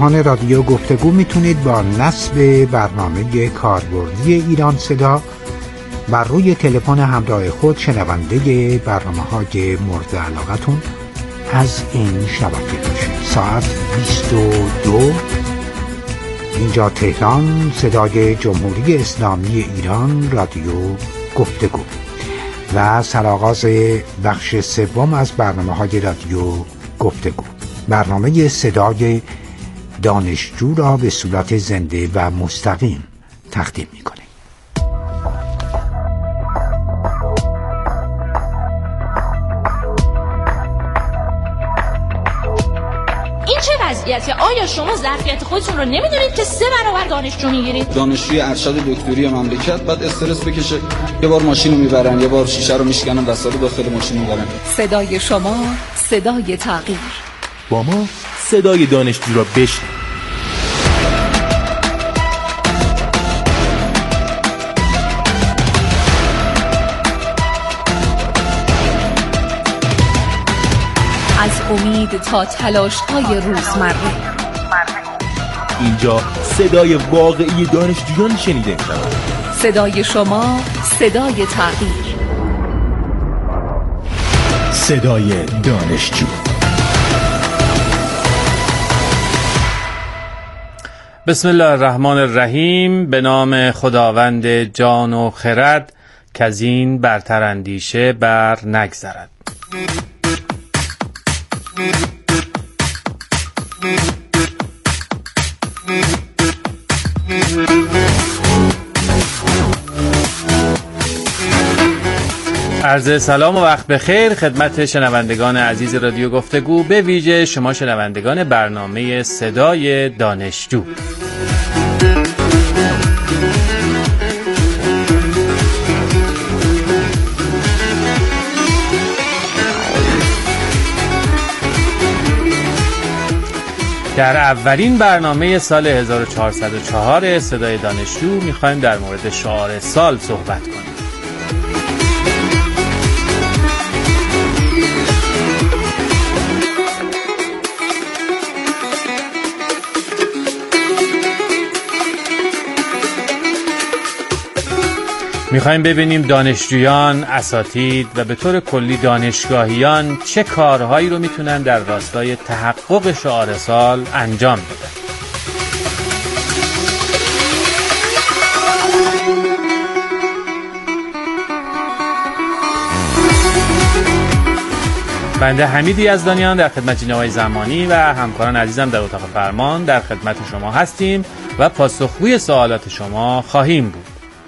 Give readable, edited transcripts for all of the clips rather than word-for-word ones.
شنوندگان رادیو گفتگو میتونید با نصب برنامه کاربردی ایران صدا بر روی تلفن همراه خود شنونده برنامه‌های مورد علاقتون از این شبکه باشید. ساعت 22 اینجا تهران، صدای جمهوری اسلامی ایران، رادیو گفتگو و سرآغاز بخش سوم از برنامه‌های رادیو گفتگو. برنامه صدای دانشجو را به صورت زنده و مستقیم تقدیم می‌کنیم. آیا شما ظرفیت خودتون رو نمیدونید که 3 برابر دانشجو میگیرید؟ دانشجوی ارشد دکتری مملکت بعد استرس بکشه، یه بار ماشین رو میبرن، یه بار شیشه رو میشکنن، وسایل داخل ماشین میبرن. صدای شما صدای تغییر. با ما صدای دانشجو را بشنوید. از امید تا تلاش‌های روزمره. اینجا صدای واقعی دانشجویان شنیده می‌شود. صدای شما صدای تغییر. صدای دانشجو. بسم الله الرحمن الرحیم. به نام خداوند جان و خرد که از این برتر اندیشه بر نگذرد. عرض سلام و وقت بخیر خدمت شنوندگان عزیز رادیو گفتگو، به ویژه شما شنوندگان برنامه صدای دانشجو. در اولین برنامه سال 1404 صدای دانشجو میخوایم در مورد شعار سال صحبت کنیم. میخوایم ببینیم دانشجویان، اساتید و به طور کلی دانشگاهیان چه کارهایی رو میتونن در راستای تحقق شعار سال انجام بدن. بنده حمید یزدانیان در خدمت جناب آقای زمانی و همکاران عزیزم در اتاق فرمان در خدمت شما هستیم و پاسخگوی سوالات شما خواهیم بود.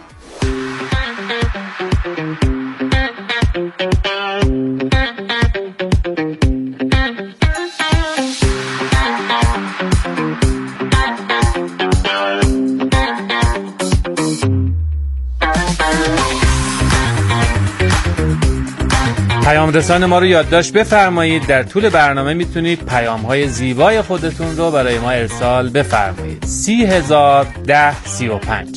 پیام رسان ما رو یادداشت بفرمایید. در طول برنامه میتونید پیام‌های زیبای خودتون رو برای ما ارسال بفرمایید. 301035.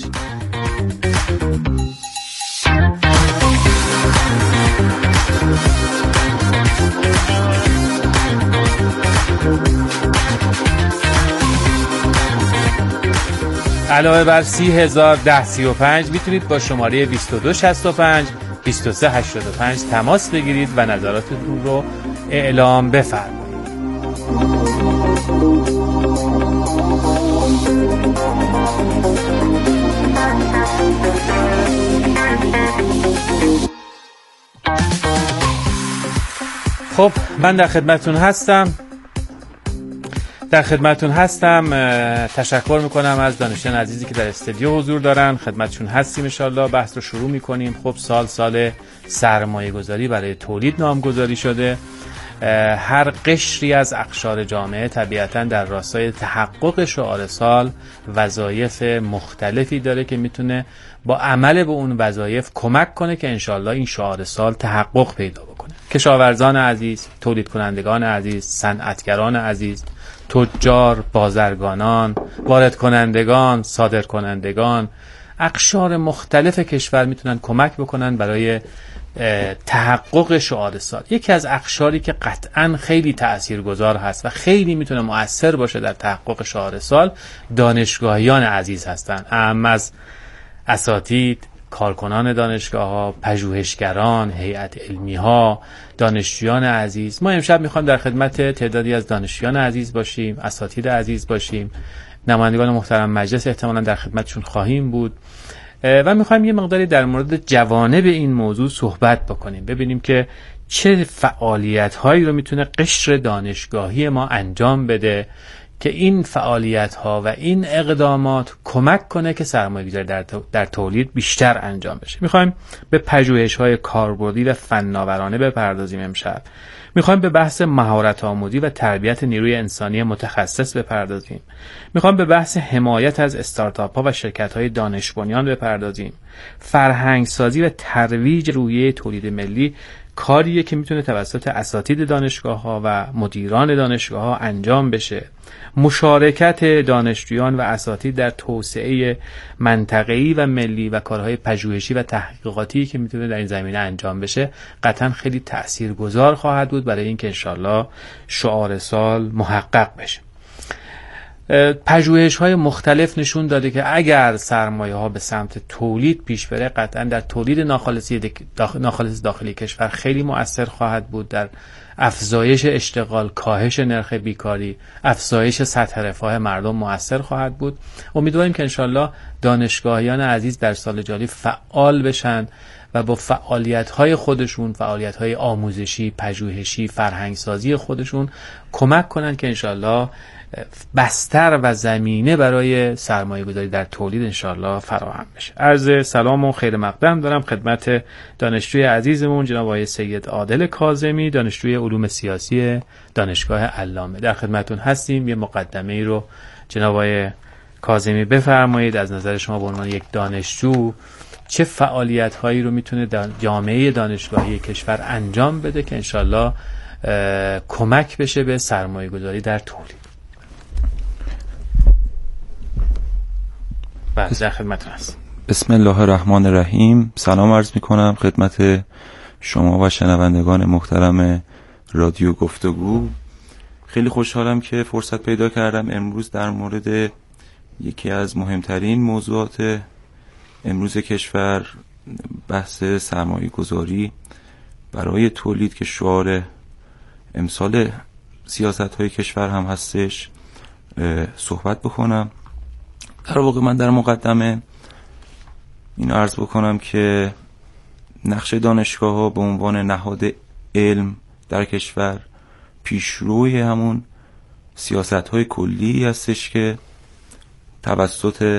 علاوه بر 301035 میتونید با شماره 2265 2385 تماس بگیرید و نظراتتون رو اعلام بفرمایید. خب من در خدمتون هستم. تشکر میکنم از دانشجویان عزیزی که در استودیو حضور دارن. خدمتشون هستیم. ان شاءالله بحث رو شروع میکنیم. خب سال سرمایه گذاری برای تولید نامگذاری شده. هر قشری از اقشار جامعه طبیعتاً در راستای تحقق شعار سال وظایف مختلفی داره که میتونه با عمل به اون وظایف کمک کنه که انشالله این شعار سال تحقق پیدا بکنه. کشاورزان عزیز، تولید کنندگان عزیز، صنعتگران عزیز، تجار، بازرگانان، وارد کنندگان، صادر کنندگان، اقشار مختلف کشور میتونن کمک بکنن برای تحقق شعار سال. یکی از اقشاری که قطعاً خیلی تأثیرگذار هست و خیلی میتونه مؤثر باشه در تحقق شعار سال، دانشگاهیان عزیز هستند. اهم از اساتید، کارکنان دانشگاه‌ها، پژوهشگران، هیئت علمی‌ها، دانشجویان عزیز. ما امشب می‌خوایم در خدمت تعدادی از دانشجویان عزیز باشیم، اساتید عزیز باشیم. نمایندگان محترم مجلس احتمالاً در خدمتشون خواهیم بود و می‌خوایم یه مقداری در مورد جوانب این موضوع صحبت بکنیم، ببینیم که چه فعالیت‌هایی رو می‌تونه قشر دانشگاهی ما انجام بده که این فعالیت‌ها و این اقدامات کمک کنه که سرمایه‌گذاری در تولید بیشتر انجام بشه. می‌خوایم به پژوهش‌های کاربردی و فناورانه بپردازیم امشب. می‌خوایم به بحث مهارت آموزی و تربیت نیروی انسانی متخصص بپردازیم. می‌خوایم به بحث حمایت از استارتاپ‌ها و شرکت‌های دانش بنیان بپردازیم. فرهنگ‌سازی و ترویج روحیه تولید ملی کاریه که میتونه توسط اساتید دانشگاه‌ها و مدیران دانشگاه‌ها انجام بشه. مشارکت دانشجویان و اساتید در توسعه منطقه‌ای و ملی و کارهای پژوهشی و تحقیقاتی که میتونه در این زمینه انجام بشه قطعاً خیلی تأثیرگذار خواهد بود برای اینکه انشالله شعار سال محقق بشه. پژوهش‌های مختلف نشون داده که اگر سرمایه‌ها به سمت تولید پیش بره قطعاً در تولید ناخالص داخلی کشور خیلی مؤثر خواهد بود، در افزایش اشتغال، کاهش نرخ بیکاری، افزایش سطح رفاه مردم مؤثر خواهد بود. امیدواریم که انشالله دانشگاهیان عزیز در سال جاری فعال بشن و با فعالیت‌های خودشون، فعالیت‌های آموزشی، پژوهشی، فرهنگسازی خودشون کمک کنن که انشالله بستر و زمینه برای سرمایه‌گذاری در تولید انشالله فراهم بشه. عرض سلام و خیر مقدم دارم خدمت دانشجوی عزیزمون جناب آقای سید عادل کاظمی، دانشجوی علوم سیاسی دانشگاه علامه. در خدمتتون هستیم. یه مقدمه ای رو جناب آقای کاظمی بفرمایید. از نظر شما به عنوان یک دانشجو چه فعالیت‌هایی رو میتونه جامعه دانشگاهی کشور انجام بده که انشالله کمک بشه به سرمایه‌گذاری در تولید؟ در خدمتتون هست. بسم الله الرحمن الرحیم. سلام عرض میکنم خدمت شما و شنوندگان محترم رادیو گفتگو. خیلی خوشحالم که فرصت پیدا کردم امروز در مورد یکی از مهمترین موضوعات امروز کشور، بحث سرمایه گذاری برای تولید که شعار امسال سیاست های کشور هم هستش صحبت بکنم. در واقع من در مقدمه این عرض بکنم که نقش دانشگاه ها به عنوان نهاد علم در کشور پیشروی همون سیاست های کلی هستش که توسط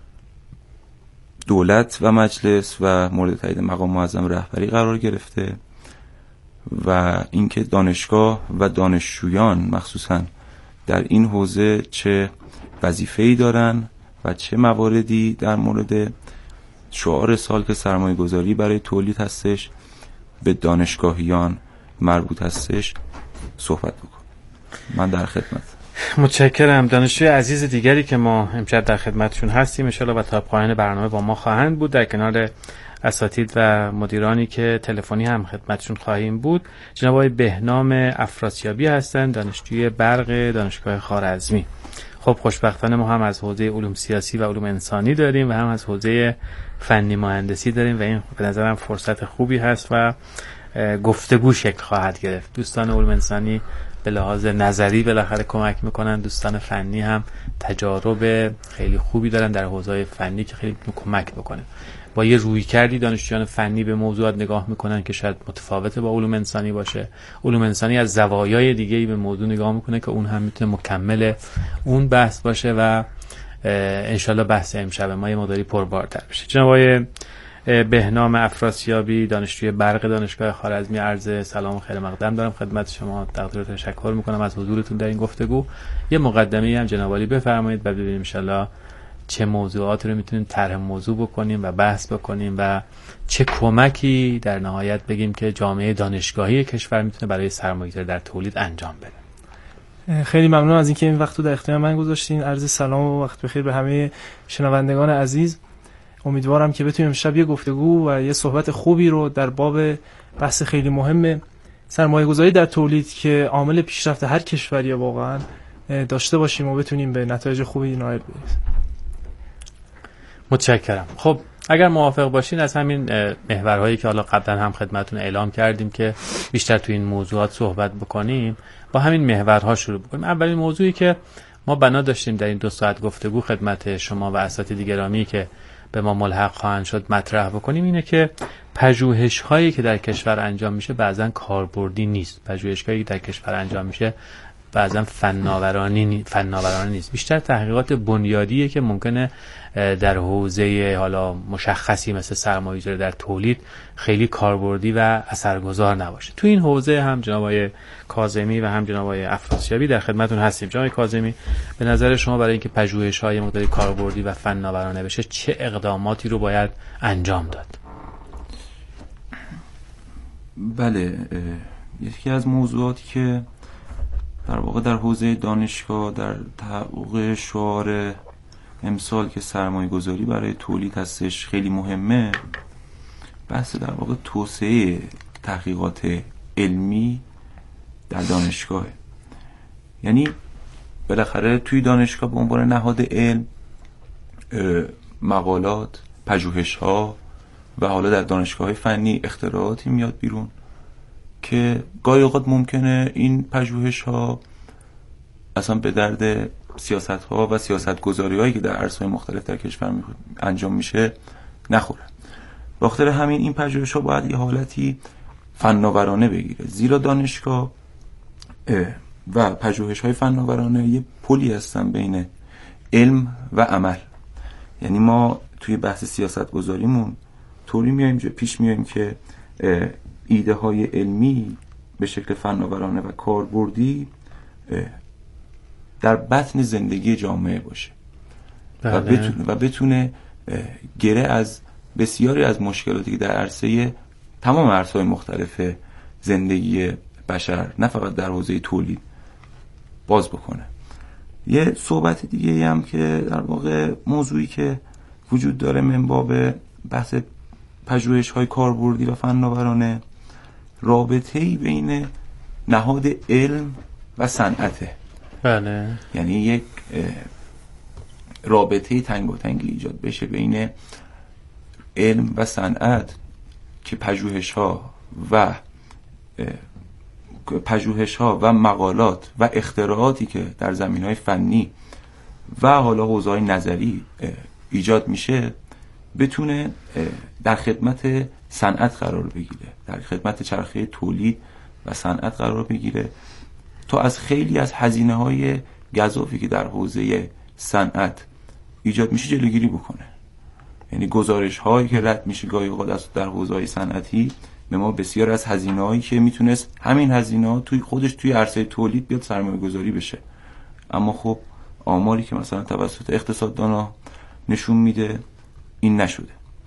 دولت و مجلس و مورد تایید مقام معظم رهبری قرار گرفته و اینکه دانشگاه و دانشجویان مخصوصا در این حوزه چه وظیفه‌ای دارن و چه مواردی در مورد شعار سال که سرمایه گذاری برای تولید هستش به دانشگاهیان مربوط هستش صحبت بکن. من در خدمت. متشکرم. دانشجوی عزیز دیگری که ما امشب در خدمتشون هستیم انشالله و تا پایان برنامه با ما خواهند بود در کنار اساتید و مدیرانی که تلفنی هم خدمتشون خواهیم بود، جناب آقای بهنام افراسیابی هستند، دانشجوی برق دانشگاه خوارزمی. خب خوشبختانه ما هم از حوزه علوم سیاسی و علوم انسانی داریم و هم از حوزه فنی مهندسی داریم و این به نظرم فرصت خوبی هست و گفتگو شکل خواهد گرفت. دوستان علوم انسانی به لحاظ نظری بالاخره کمک میکنن، دوستان فنی هم تجارب خیلی خوبی دارن در حوزه فنی که خیلی کمک بکنه. با یه رویکردی دانشجویان فنی به موضوعات نگاه میکنن که شاید متفاوته با علوم انسانی باشه. علوم انسانی از زوایای دیگه‌ای به موضوع نگاه میکنه که اون هم میتونه مکمل اون بحث باشه و انشالله بحث امشب ما یه مقداری پربارتر بشه. جناب آقای بهنام افراسیابی، دانشجوی برق دانشگاه خوارزمی، عرض سلام و خیر مقدم دارم خدمت شما. تقدیر و تشکر میکنم از حضورتون در این گفتگو. یه مقدمه هم جناب عالی بفرمایید و ببینیم انشالله چه موضوعات رو میتونیم طرح موضوع بکنیم و بحث بکنیم و چه کمکی در نهایت بگیم که جامعه دانشگاهی کشور میتونه برای سرمایه‌گذاری در تولید انجام بده. خیلی ممنون از اینکه این وقت رو در اختیار من گذاشتین. عرض سلام و وقت بخیر به همه شنوندگان عزیز. امیدوارم که بتونیم امشب یه گفتگو و یه صحبت خوبی رو در باب بحث خیلی مهم سرمایه‌گذاری در تولید که عامل پیشرفت هر کشوری واقعا داشته باشیم و بتونیم به نتایج خوبی نائل برسیم. متشکرم. خب اگر موافق باشین از همین محورهایی که حالا قبلا هم خدمتتون اعلام کردیم که بیشتر تو این موضوعات صحبت بکنیم، با همین محورها شروع بکنیم. اولین موضوعی که ما بنا داشتیم در این 2 ساعت گفتگو خدمت شما و اساتید گرامی که به ما ملحق خواهند شد مطرح بکنیم اینه که پژوهش‌هایی که در کشور انجام میشه بعضن کاربردی نیست. پژوهش‌هایی که در کشور انجام میشه بعضن فناورانه نیست. بیشتر تحقیقات بنیادیه که ممکنه در حوزه حالا مشخصی مثل سرمایه‌گذاری در تولید خیلی کاربردی و اثرگذار نباشه. تو این حوزه هم جناب آقای کاظمی و هم جناب آقای افراسیابی در خدمتتون هستیم. جناب کاظمی، به نظر شما برای اینکه پژوهش‌های مقداری کاربردی و فناورانه بشه چه اقداماتی رو باید انجام داد؟ بله، یکی از موضوعاتی که در واقع در حوزه دانشگاه در تحقق شعار امسال که سرمایه گذاری برای تولید هستش خیلی مهمه، بحث در واقع توسعه تحقیقات علمی در دانشگاه. یعنی بالاخره توی دانشگاه به عنوان نهاد علم مقالات، پژوهش‌ها و حالا در دانشگاه‌های فنی اختراعاتی میاد بیرون که گاهی اوقات ممکنه این پژوهش‌ها اصلا به درد سیاست‌ها و سیاست‌گذاری‌هایی که در عرصه‌های مختلف در کشور انجام میشه نخوره. به خاطر همین این پژوهش‌ها باید یه حالتی فناورانه بگیره، زیرا دانشگاه و پژوهش‌های فناورانه یه پلی هستن بین علم و عمل. یعنی ما توی بحث سیاست‌گذاریمون طوری پیش میایم که ایده های علمی به شکل فناورانه و کاربردی در بطن زندگی جامعه باشه و بتونه گره از بسیاری از مشکلاتی که در عرصه تمام عرصه‌های مختلف زندگی بشر نه فقط در حوزه تولید باز بکنه. یه صحبت دیگه هم که در واقع موضوعی که وجود داره من باب بحث پژوهش‌های کاربردی و فناورانه، رابطه‌ای بین نهاد علم و صنعته. بله. یعنی یک رابطه تنگاتنگی ایجاد بشه بین علم و صنعت که پژوهش‌ها و مقالات و اختراعاتی که در زمینه‌های فنی و حالا حوزه‌های نظری ایجاد میشه بتونه در خدمت صنعت قرار بگیره، در خدمت چرخه تولید و صنعت قرار بگیره تا از خیلی از هزینه‌های گزافی که در حوزه صنعت ایجاد میشه جلوگیری بکنه. یعنی گزارش‌هایی که رد میشه گاهی اوقات در حوزه‌های صنعتی به ما بسیار از هزینه‌هایی که میتونست همین هزینه‌ها توی عرصه تولید بیاد سرمایه‌گذاری بشه، اما خب آماری که مثلا توسط اقتصاددانا نشون میده این نشده.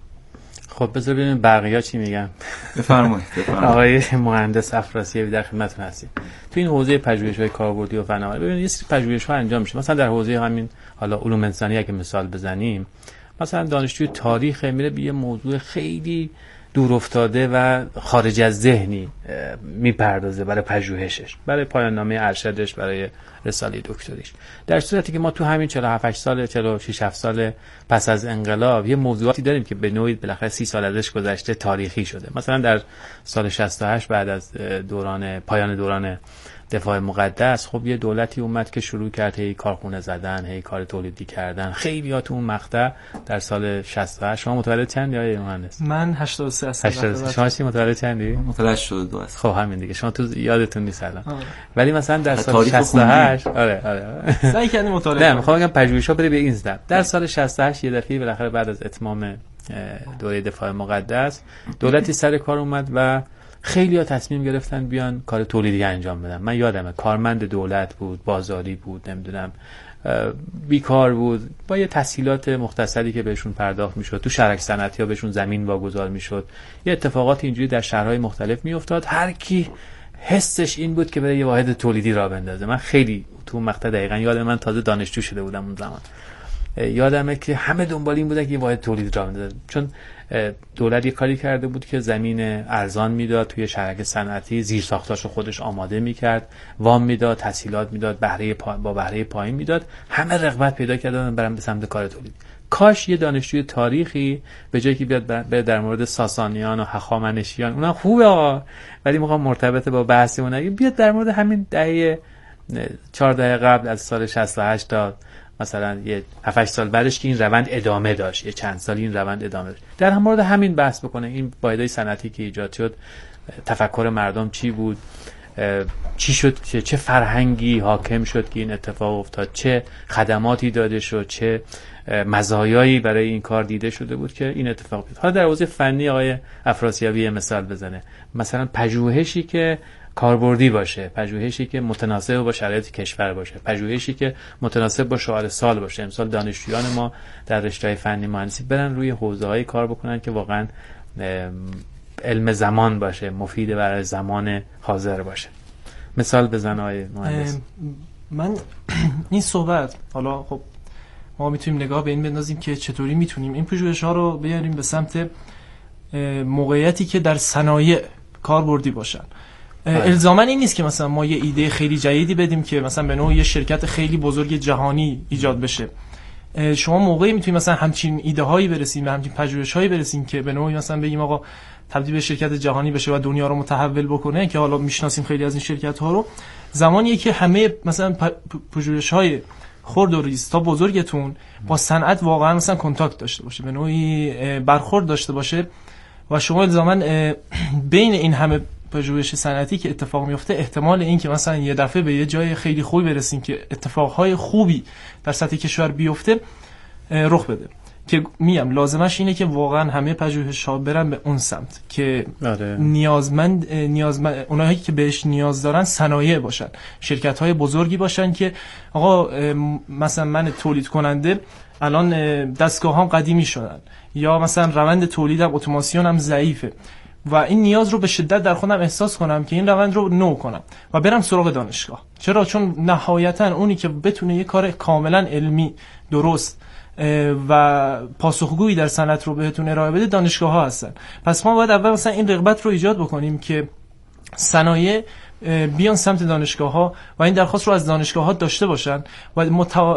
خب بذار ببینیم بقیه چی میگن. بفرمایید. آقای مهندس افراسیابی در خدمتتون هستیم. تو این حوزه پژوهش‌های کاربردی و فناوری ببینید یه سری پژوهش‌ها انجام میشه. مثلا در حوزه همین حالا علوم انسانی اگه مثال بزنیم، مثلا دانشجوی تاریخ میره به یه موضوع خیلی دور افتاده و خارج از ذهنی میپردازه برای پژوهشش، برای پایان نامه ارشدش، برای رساله دکتریش، در صورتی که ما تو همین 47 سال 46 7 سال پس از انقلاب یه موضوعاتی داریم که به نوعی بالاخره 30 سال ازش گذشته تاریخی شده. مثلا در سال 68 بعد از پایان دوران دفاع مقدس خب یه دولتی اومد که شروع کرد هی کارخونه زدن، هی کار تولیدی کردن. خیلی‌ها تو اون مقطع در سال 68 شما متولد چندی آقای مهندس؟ من 83 هستم. شما چی متولد چندی؟ متولد 82 هستم. خب همین دیگه، شما تو یادتون نیست الان. ولی مثلا در سال 68 آره سعی کردیم مطالعه. نه میخوام بگم پژوهش‌ها بره به این زدم. در سال 68 یه دفعه بالاخره بعد از اتمام دوره دفاع مقدس دولتی سر کار اومد و خیلی‌ها تصمیم گرفتن بیان کار تولیدی انجام بدن. من یادمه کارمند دولت بود، بازاری بود، نمیدونم بیکار بود، با یه تسهیلات مختصری که بهشون پرداخت میشد، تو شرک صنعتی‌ها بهشون زمین واگذار میشد، یه اتفاقات اینجوری در شهرهای مختلف میافتاد. هر کی حسش این بود که بره یه واحد تولیدی راه بندازه. من خیلی تو مقطع دقیقاً یادم، من تازه دانشجو شده بودم اون زمان یادمه که همه دنبال این بودن که واحد تولید را بندازن، چون دولت یه کاری کرده بود که زمین ارزان میداد توی شرکت صنعتی، زیرساختاشو خودش آماده میکرد، وام میداد، تسهیلات میداد، با بهره پایین میداد، همه رغبت پیدا کردن برن به سمت کار تولید. کاش یه دانشجوی تاریخی به جایی که بیاد در مورد ساسانیان و هخامنشیان، اونا خوبه آقا، ولی میخوام مرتبط با بحثمون اگه بیاد در مورد همین دهه 4 دهه قبل از سال 68 تا مثلا یه 7-8 سال بعدش که این روند ادامه داشت، یه چند سالی این روند ادامه داشت، در مورد همین بحث بکنه. این واحدهای صنعتی که ایجاد شد، تفکر مردم چی بود، چی شد، چه فرهنگی حاکم شد که این اتفاق افتاد، چه خدماتی داده شد، چه مزایایی برای این کار دیده شده بود که این اتفاق افتاد. حالا در حوزه فنی آقای افراسیابی مثال بزنه، مثلا پژوهشی که کاربردی باشه، پژوهشی که متناسب با شرایط کشور باشه، پژوهشی که متناسب با شعار سال باشه. امسال دانشجویان ما در رشته‌های فنی مهندسی برن روی حوزه‌های کار بکنن که واقعا علم زمان باشه، مفید برای زمان حاضر باشه. مثال بزن آقای مهندس. من این صحبت، حالا خب ما میتونیم نگاه به این بندازیم که چطوری میتونیم این پژوهش‌ها رو بیاریم به سمت موقعیتی که در صنایع کاربردی باشن. الزاماً این نیست که مثلا ما یه ایده خیلی جدیدی بدیم که مثلا به نوع یه شرکت خیلی بزرگ جهانی ایجاد بشه. شما موقعی میتونید مثلا همچین ایده هایی برسیم، همچین پژوهش‌هایی برسیم که به نوعی مثلا بگیم آقا تبدیل به شرکت جهانی بشه و دنیا رو متحول بکنه، که حالا میشناسیم خیلی از این شرکت ها رو. زمانیه که همه مثلا پژوهش‌های خرد و ریز تا بزرگتون با صنعت واقعا مثلا کنتاکت داشته باشه، به نوعی برخورد داشته باشه و شما الزاماً بین این همه پژوهش صنعتی که اتفاق میفته احتمال این که مثلا یه دفعه به یه جای خیلی خوبی برسیم که اتفاقهای خوبی در سطح کشور بیفته رخ بده، که میم لازمش اینه که واقعا همه پژوهش‌ها برن به اون سمت که نیازمند اونایی که بهش نیاز دارن صنایع باشن، شرکت‌های بزرگی باشن که آقا مثلا من تولید کننده الان دستگاه‌هام قدیمی شدن، یا مثلا روند تولیدم اتوماسیونم ضعیفه و این نیاز رو به شدت در خودم احساس کنم که این روند رو نو کنم و برم سراغ دانشگاه. چرا؟ چون نهایتا اونی که بتونه یه کار کاملا علمی درست و پاسخگویی در صنعت رو بهتون ارائه بده دانشگاه ها هستن. پس ما باید اول مثلا این رغبت رو ایجاد بکنیم که صنایع بیان سمت دانشگاه ها و این درخواست رو از دانشگاه ها داشته باشن و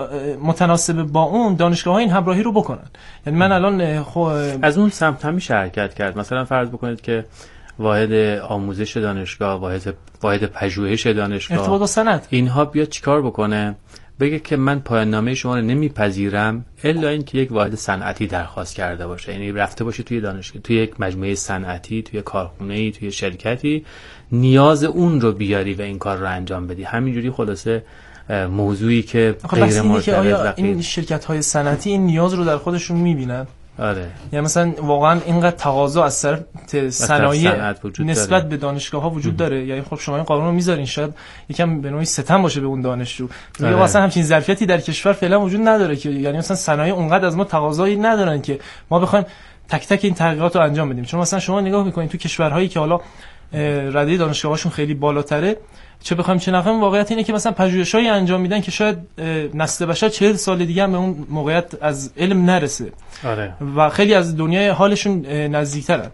متناسب با اون دانشگاه ها این همراهی رو بکنن. یعنی من الان از اون سمت هم میشه حرکت کرد. مثلا فرض بکنید که واحد آموزش دانشگاه، واحد پژوهش دانشگاه، ارتباط با صنعت، اینها بیاد چیکار بکنه؟ بگه که من پایان نامه شما رو نمیپذیرم الا اینکه یک واحد صنعتی درخواست کرده باشه، یعنی رفته باشه توی دانشگاه، توی یک مجموعه صنعتی، توی کارخونه‌ای، توی شرکتی، نیاز اون رو بیاری و این کار رو انجام بدی. همینجوری خلاصه موضوعی که غیر مرتبط این شرکت‌های صنعتی این نیاز رو در خودشون می‌بینن. آره. یعنی مثلا واقعا اینقدر تقاضا از طرف صنایع نسبت به دانشگاه‌ها وجود داره. یعنی خب شما این قانون رو میذارین، شاید یکم به نوعی ستم باشه به اون دانشجو. میگه مثلا همچین ظرفیتی در کشور فعلا وجود نداره که، یعنی مثلا صنایع اونقدر از ما تقاضایی ندارن که ما بخوایم تک تک این تحقیقات رو انجام بدیم. چون مثلا شما نگاه می‌کنید تو کشورهایی که حالا رده دانشگاه‌هاشون خیلی بالاتره، چه بخوایم چه نخوایم، واقعیت اینه که مثلا پژوهش‌هایی انجام میدن که شاید نسل بشر 40 سال دیگه هم به اون موقعیت از علم نرسه. آره. و خیلی از دنیای حالشون نزدیک‌ترن.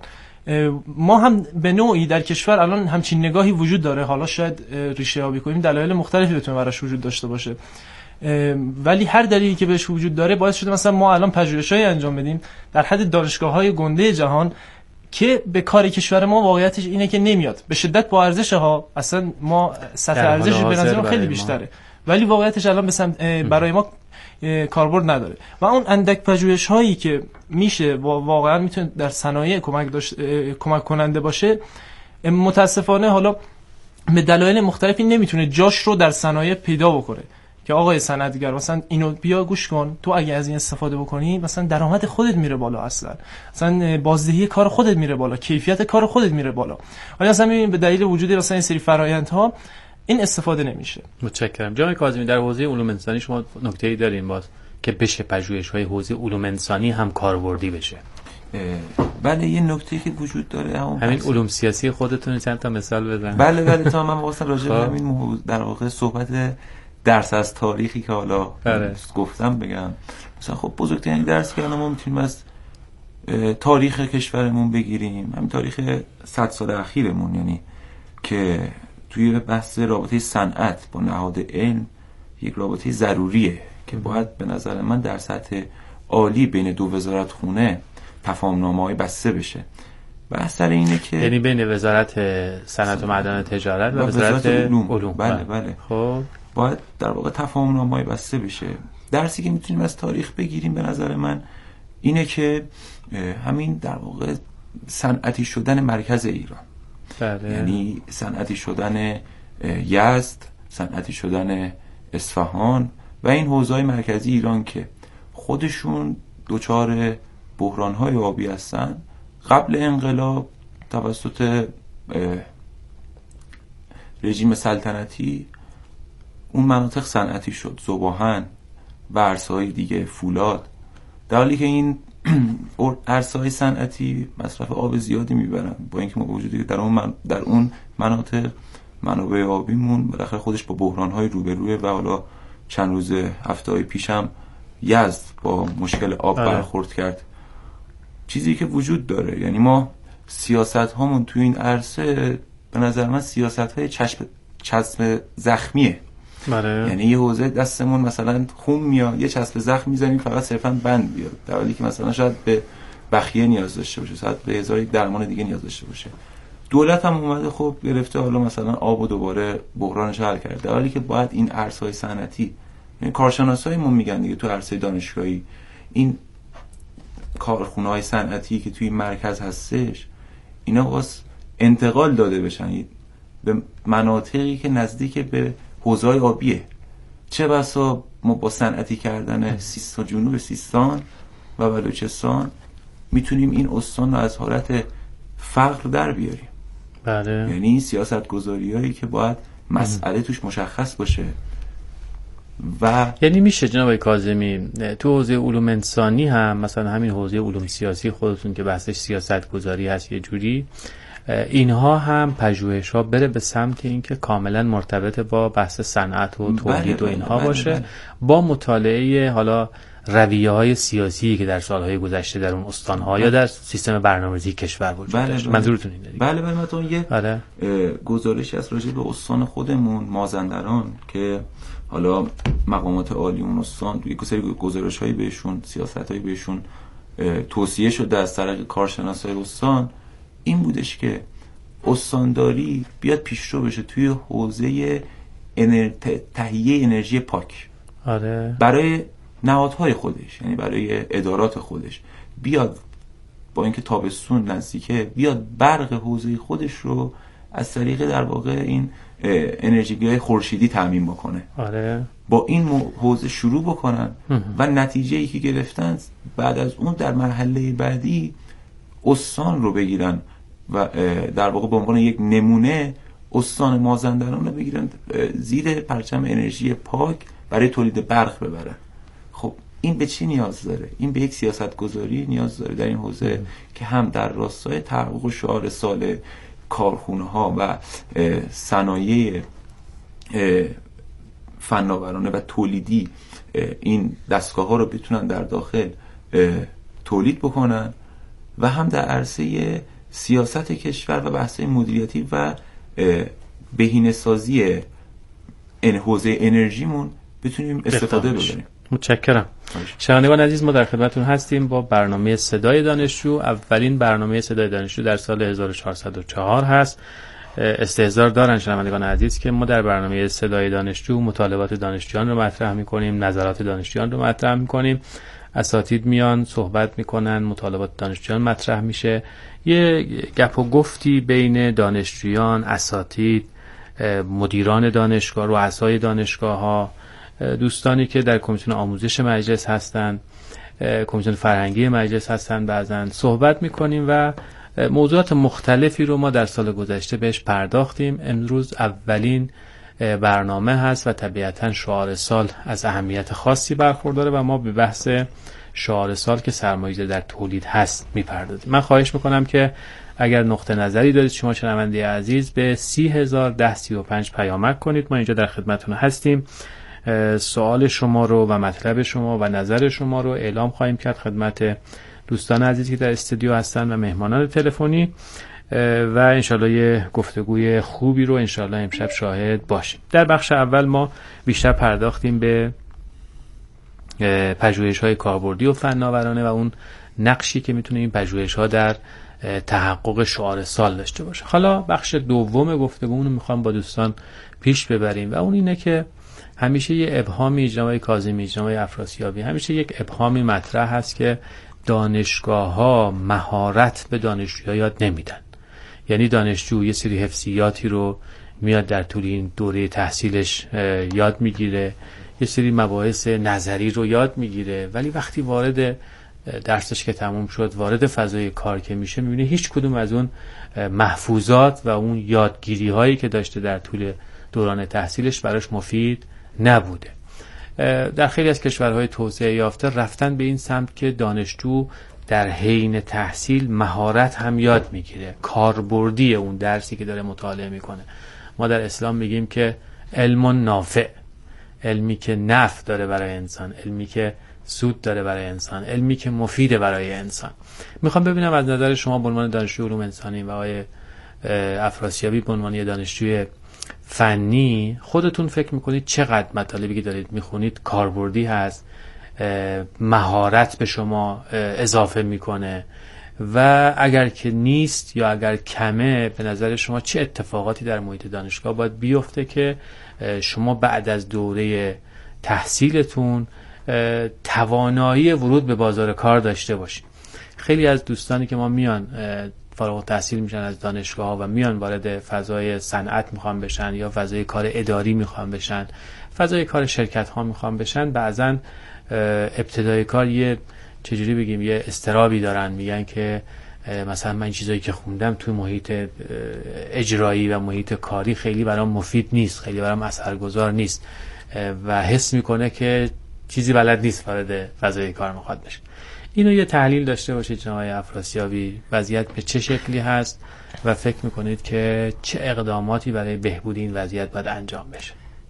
ما هم به نوعی در کشور الان همچین نگاهی وجود داره، حالا شاید ریشه یابی کنیم، دلایل مختلفی بتونه براش وجود داشته باشه، ولی هر دلیلی که بهش وجود داره باعث شده مثلا ما الان پژوهش‌هایی انجام بدیم در حد دانشگاه‌های گنده جهان که به کار کشور ما واقعیتش اینه که نمیاد، به شدت با ارزشه ها، اصلا ما سطح ارزشش به نظر ما خیلی بیشتره، ولی واقعیتش الان برای ما کاربرد نداره. و اون اندک پژوهش هایی که میشه واقعا میتونه در صنایع کمک کننده باشه، متاسفانه حالا به دلایل مختلفی نمیتونه جاش رو در صنایع پیدا بکنه که آقای صنعتگر مثلا اینو بیا گوش کن، تو اگه از این استفاده بکنی مثلا درآمد خودت میره بالا، اصلا بازدهی کار خودت میره بالا، کیفیت کار خودت میره بالا. ولی مثلا میبینیم به دلیل وجود مثلا این سری فرآیندها این استفاده نمیشه. متشکرم. جناب کاظمی، در حوزه علوم انسانی شما نکته‌ای دارین باز که بشه پژوهش‌های حوزه علوم انسانی هم کاربردی بشه؟ بله، یه نکته‌ای که وجود داره همین علوم سیاسی خودتون چند تا مثال بزنید. بله تا من واسه راجع به همین در واقع صحبت درس از تاریخی که حالا گفتم بگم، مثلا خب بزرگترین درسی که ما میتونیم از تاریخ کشورمون بگیریم همین تاریخ 100 سال اخیرمون، یعنی که توی بحث رابطه صنعت با نهاد علم یک رابطه ضروریه که باید به نظر من در سطح عالی بین دو وزارتخونه تفاهم‌نامه‌های بسته بشه. بحث سر اینه که یعنی بین وزارت صنعت و معدن تجارت و وزارت علوم. بله. خب باید در واقع تفاهم‌نامه‌های بسته بشه. درسی که میتونیم از تاریخ بگیریم به نظر من اینه که همین در واقع صنعتی شدن مرکز ایران، یعنی صنعتی شدن یزد، صنعتی شدن اصفهان و این حوزه‌های مرکزی ایران که خودشون دچار بحران‌های آبی هستن. قبل انقلاب توسط رژیم سلطنتی اون مناطق صنعتی شد، ذوباهن و عرصه‌های دیگه، فولاد، در حالی که این عرصه‌های صنعتی مصرف آب زیادی میبرن، با اینکه ما وجودی که در اون مناطق منابع آبیمون بالاخره خودش با بحران‌های روبروه و حالا چند روز هفته‌های پیشم یزد با مشکل آب برخورد کرد. چیزی که وجود داره، یعنی ما سیاست هامون تو این عرصه به نظر من سیاست های چسب زخمیه. یعنی یه حوزه دستمون مثلا خون میاد یه چسب زخم میزنیم فقط صرفا بند بیاد، در حالی که مثلا شاید به بخیه نیاز داشته باشه، شاید به هزار یک درمان دیگه نیاز داشته باشه. دولت هم اومده خب گرفته حالا مثلا آب و دوباره بحرانش حل کرده، در حالی که باید این عرصه‌های صنعتی، یعنی کارشناسای ما میگن دیگه تو عرصه دانشگاهی این کارخونه‌های صنعتی که توی مرکز هستش اینا واسه انتقال داده بشن به مناطقی که نزدیک به حوزه‌های آبیه. چه بسا ما با صنعتی کردن سیستان، جنوب سیستان و بلوچستان میتونیم این استان رو از حالت فقر در بیاریم. بله. یعنی سیاست گذاریایی که باید مسئله توش مشخص باشه و یعنی میشه جناب کاظمی تو حوزه علوم انسانی هم مثلا همین حوزه علوم سیاسی خودتون که بحثش سیاست گذاری هست یه جوری، اینها هم پژوهش‌ها بره به سمت اینکه کاملا مرتبط با بحث صنعت و تولید و اینها باشه، با مطالعه حالا رویه‌های سیاسی که در سال‌های گذشته در اون استان‌ها یا در سیستم برنامه‌ریزی کشور وجود داشت. منظورتون اینه دیگه؟ بله مثلا یه گزارشی از راجع به استان خودمون مازندران که حالا مقامات عالی اون استان توی یک سری گزارش‌هایی بهشون، سیاست‌هایی بهشون توصیه شده از طریق کارشناسای استان، این بودش که استانداری بیاد پیشرو بشه توی حوزه تهیه انرژی پاک. برای نهادهای خودش، یعنی برای ادارات خودش، بیاد با اینکه تابستون نزدیکه بیاد برق حوزه خودش رو از طریق در واقع این انرژی‌های خورشیدی تامین بکنه. با این حوزه شروع بکنن و نتیجه‌ای که گرفتن بعد از اون در مرحله بعدی استان رو بگیرن و در واقع به عنوان یک نمونه استان مازندران رو بگیرن زیر پرچم انرژی پاک برای تولید برق ببرن. خب این به چی نیاز داره؟ این به یک سیاست گذاری نیاز داره در این حوزه که هم در راستای تحقق شعار سال کارخونه ها و صنایع فناورانه و تولیدی این دستگاه ها رو بتونن در داخل تولید بکنن و هم در عرصه سیاست کشور و بحث‌های مدیریتی و بهینه‌سازی حوزه انرژیمون بتونیم استفاده ببریم. متشکرم. شنوندگان عزیز، ما در خدمتتون هستیم با برنامه صدای دانشجو. اولین برنامه صدای دانشجو در سال 1404 هست. استحضار دارن شنوندگان عزیز که ما در برنامه صدای دانشجو مطالبات دانشجویان رو مطرح می‌کنیم، نظرات دانشجویان رو مطرح می‌کنیم. اساتید میان صحبت میکنن، مطالبات دانشجویان مطرح میشه، یه گپ و گفتی بین دانشجویان، اساتید، مدیران دانشگاه، رؤسای دانشگاه ها، دوستانی که در کمیسیون آموزش مجلس هستن، کمیسیون فرهنگی مجلس هستن، بعضن صحبت میکنیم و موضوعات مختلفی رو ما در سال گذشته بهش پرداختیم. امروز اولین برنامه هست و طبیعتاً شعار سال از اهمیت خاصی برخورداره و ما به بحث شعار سال که سرمایه‌گذاری در تولید هست میپردازیم. من خواهش میکنم که اگر نقطه نظری دارید شما شنونده عزیز به 30,01035 پیامک کنید. ما اینجا در خدمتتون هستیم. سوال شما رو و مطلب شما و نظر شما رو اعلام خواهیم کرد خدمت دوستان عزیزی که در استودیو هستن و مهمانان تلفنی و انشالله یه گفتگوی خوبی رو انشالله امشب شاهد باشیم. در بخش اول ما بیشتر پرداختیم به پژوهش‌های کاربردی و فناورانه و اون نقشی که میتونه این پژوهش‌ها در تحقق شعار سال داشته باشه. حالا بخش دوم گفتگومون رو میخوام با دوستان پیش ببریم و اون اینه که همیشه یه ابهامی جناب کاظمی، جناب افراسیابی، همیشه یک ابهامی مطرح هست که دانشگاه‌ها مهارت به دانشجوها یاد نمیدن. یعنی دانشجو یه سری حفظیاتی رو میاد در طول این دوره تحصیلش یاد میگیره، یه سری مباحث نظری رو یاد میگیره، ولی وقتی وارد درسش که تموم شد، وارد فضای کار که میشه، میبینه هیچ کدوم از اون محفوظات و اون یادگیری هایی که داشته در طول دوران تحصیلش براش مفید نبوده. در خیلی از کشورهای توسعه یافته رفتن به این سمت که دانشجو در حین تحصیل مهارت هم یاد میگیره، کاربردی اون درسی که داره مطالعه میکنه. ما در اسلام میگیم که علم نافع، علمی که نفع داره برای انسان، علمی که سود داره برای انسان، علمی که مفیده برای انسان. میخوام ببینم از نظر شما به عنوان دانشجوی علوم انسانی و آقای افراسیابی به عنوان دانشجوی فنی، خودتون فکر میکنید چقدر مطالبی که دارید میخونید کاربردی هست، مهارت به شما اضافه میکنه، و اگر که نیست یا اگر کمه، به نظر شما چه اتفاقاتی در محیط دانشگاه باید بیفته که شما بعد از دوره تحصیلتون توانایی ورود به بازار کار داشته باشید؟ خیلی از دوستانی که ما میان فارغ التحصیل میشن از دانشگاه ها و میان وارد فضای صنعت میخوان بشن یا فضای کار اداری میخوان بشن، فضای کار شرکت ها میخوان بشن، بعضن ابتدای کار یه چجوری بگیم یه استرابی دارن، میگن که مثلا من این چیزایی که خوندم توی محیط اجرایی و محیط کاری خیلی برام مفید نیست، خیلی برام اثرگذار نیست و حس میکنه که چیزی بلد نیست وارد فضای کار میخواد بشه. اینو یه تحلیل داشته باشید جناب افراسیابی، وضعیت به چه شکلی هست و فکر میکنید که چه اقداماتی برای بهبود این وضعیت باید انجام بشه؟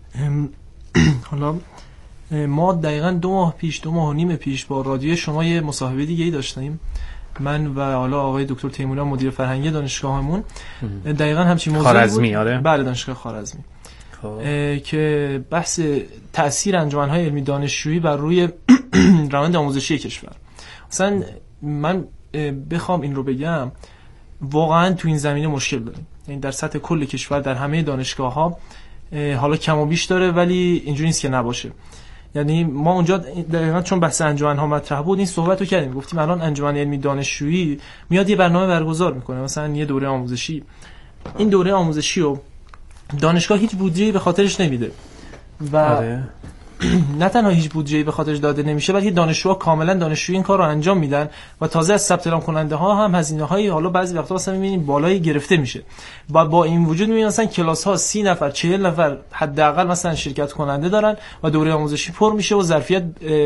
حالا ما دقیقاً 2 ماه و نیم پیش با رادیو شما یه مصاحبه دیگه ای داشتیم، من و حالا آقای دکتر تیموری مدیر فرهنگی دانشگاهمون، دقیقاً همچین موضوعی خارزمی. آره بله، دانشگاه خارزمی، که بحث تأثیر انجمن‌های علمی دانشجویی بر روی روند آموزشی کشور. مثلا من بخوام این رو بگم، واقعا تو این زمینه مشکل داریم، یعنی در سطح کل کشور در همه دانشگاه‌ها حالا کم و بیش داره، ولی اینجوری نیست که نباشه. یعنی ما اونجا دقیقاً چون بحث انجمن‌ها مطرح بود این صحبت رو کردیم، گفتیم الان انجمن علمی دانشجویی میاد یه برنامه برگزار میکنه، مثلا یه دوره آموزشی، این دوره آموزشی رو دانشگاه هیچ بودجه‌ای به خاطرش نمیده و نه تنها هیچ بودجه‌ای به خاطرش داده نمیشه، بلکه دانشجوها کاملا دانشجویی این کار رو انجام میدن و تازه از ثبت نام کننده ها هم هزینه‌های حالا بعضی وقتا مثلا می‌بینیم بالایی گرفته میشه و با این وجود می‌بینیم مثلا کلاس‌ها 30 نفر 40 نفر حداقل مثلا شرکت کننده دارن و دوره آموزشی پر میشه و ظرفیت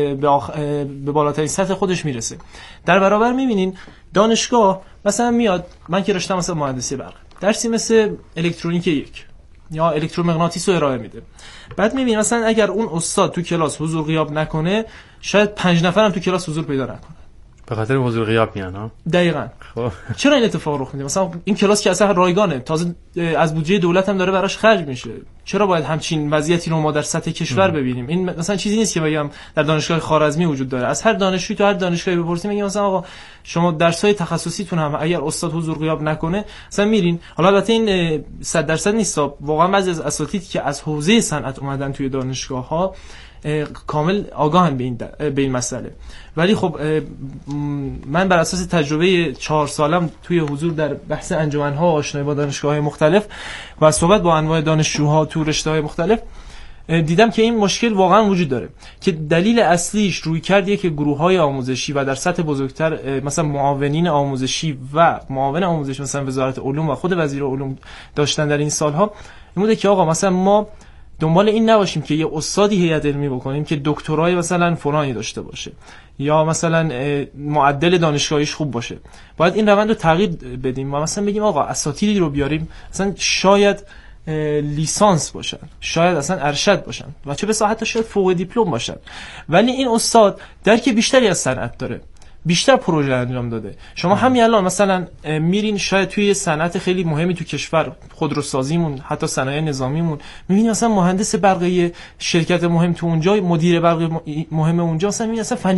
به بالاترین سطح خودش میرسه. در برابر می‌بینین دانشگاه مثلا میاد، من که رشتم مثلا مهندسی برق، درسی مثل الکترونیک 1 یا الکترومغناطیس رو ارائه میده، بعد میبینی مثلا اگر اون استاد تو کلاس حضور غیاب نکنه، شاید 5 نفرم تو کلاس حضور پیدا نکنه، به خاطر حضور غیاب میان ها. دقیقاً. خب چرا این اتفاق رخ میده؟ مثلا این کلاس که اصلا رایگانه، تازه از بودجه دولت هم داره براش خرج میشه، چرا باید همچین وضعیتی رو ما در سطح کشور ببینیم؟ این مثلا چیزی نیست که بگم در دانشگاه خوارزمی وجود داره. از هر دانشجویی تو هر دانشگاهی بپرسیم میگم مثلا آقا شما درس‌های تخصصیتون هم اگر استاد حضور غیاب نکنه مثلا میرین. حالا البته این 100% نیست، واقعا بعضی از اساتید که از حوزه صنعت اومدن توی دانشگاه‌ها کامل آگاهن به این مسئله، ولی خب من بر اساس تجربه 4 سالم توی حضور در بحث انجمن‌ها، آشنایی با دانشگاه‌های مختلف و صحبت با انواع دانشجوها تو رشته‌های مختلف، دیدم که این مشکل واقعا وجود داره که دلیل اصلیش رویکردیه که گروه‌های آموزشی و در سطح بزرگتر مثلا معاونین آموزشی و معاون آموزشی مثلا وزارت علوم و خود وزیر علوم داشتن در این سالها، این بوده که آقا مثلا ما دنبال این نباشیم که یه استادی هیئت علمی بکنیم که دکترای مثلا فلانی داشته باشه یا مثلا معدل دانشگاهیش خوب باشه، باید این روند رو تغییر بدیم و مثلا بگیم آقا اساتیدی رو بیاریم مثلا شاید لیسانس باشن، شاید اصلا ارشد باشن و چه بسا حتی شاید فوق دیپلم باشن، ولی این استاد درک بیشتری از صنعت داره، بیشتر پروژه انجام داده. شما همین الان مثلا میرین شاید توی صنعت خیلی مهمی تو کشور، خودروسازیمون، حتی صنایع نظامیمون، میبینید مثلا مهندس برقی شرکت مهم تو اونجا، مدیر برق مهم اونجا، مثلا میبینید اصلا